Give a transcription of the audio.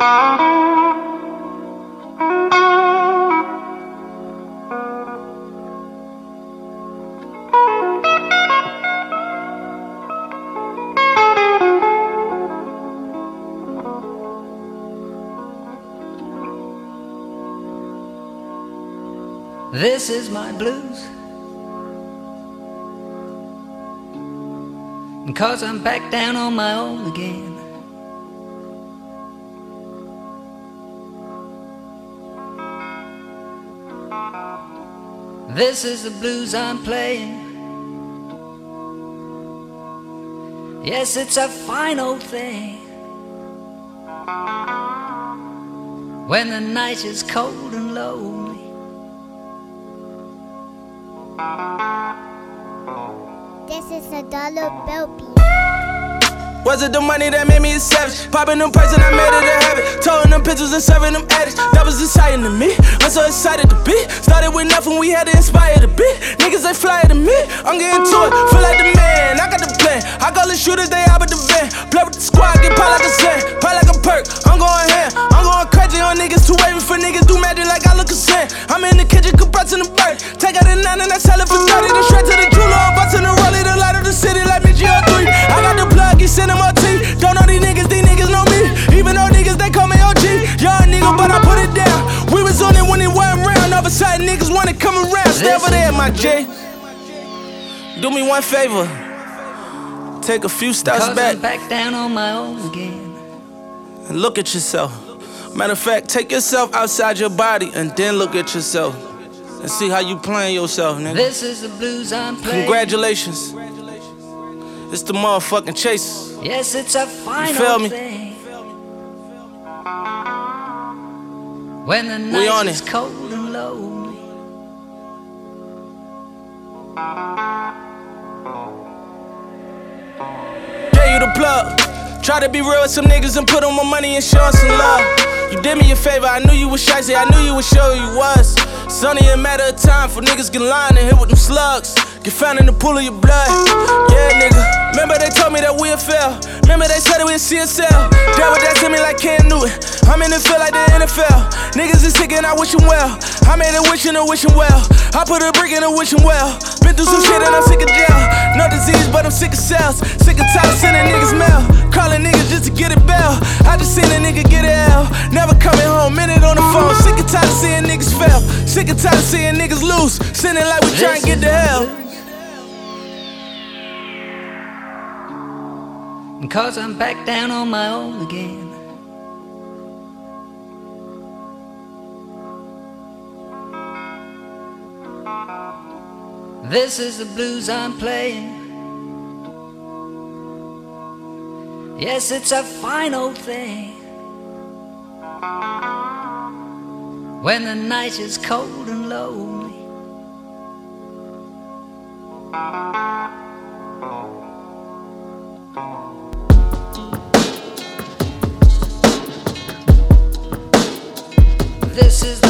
This is my blues, 'cause I'm back down on my own again. This is the blues I'm playing. Yes, it's a fine old thing when the night is cold and lonely. This is a dollar bill beat. Was it the money that made me a savage? Popping them perks and I made it a habit. Towing them pictures and serving them addicts. That was exciting to me. I'm so excited to be. Started with nothing, we had to inspire to be. Niggas, they fly to me. I'm getting to it, feel like the man. I got the plan. I call the shooters, they out with the van. Play with the squad, get pop like a sand. Pop like a perk, I'm going ham. I'm going crazy on niggas. Too wavy for niggas, do magic like I look a sand. I'm in the kitchen, compressing the bird. Take out the 9 and I sell it for 30. The straight to the jeweler, bustin' the rollie. The light of the city like me GR3. I got the plug, he sending my tea. Don't know these niggas know me. Even though niggas, they call me OG. Young nigga, but I put it down. We was on it when it wasn't round. All of a sudden, niggas wanna come around. Stay over there, my J. Do me one favor. Take a few steps back. I'm back down on my own again. And look at yourself. Matter of fact, take yourself outside your body and then look at yourself. And see how you playing yourself, nigga. This is the blues I'm playing. Congratulations. It's the motherfucking Chasers. Yes, it's a fine old thing when the night is cold and lonely. Gave you the plug. Try to be real with some niggas and put on my money and show us some love. You did me a favor, I knew you was shicey, I knew you would show you was. It's only a matter of time for niggas get lying and hit with them slugs. Get found in the pool of your blood. Yeah, nigga. Remember they told me that we'll fail. Remember they said it with CSL. That was that to me like Cam Newton. I'm in the field like the NFL. Niggas is sick and I wish them well. I made a wish and a wishing well. I put a brick in a wishing well. Been through some shit and I'm sick of jail. No disease, but I'm sick of cells. Sick of tired of sending niggas mail. Calling niggas just to get a bell. I just seen a nigga get a L. Never coming home, minute on the phone. Sick of tired of seeing niggas fail. Sick of tired of seeing niggas lose. Sending like we trying to get to hell. 'Cause I'm back down on my own again. This is the blues I'm playing. Yes, it's a fine old thing when the night is cold and lonely. This is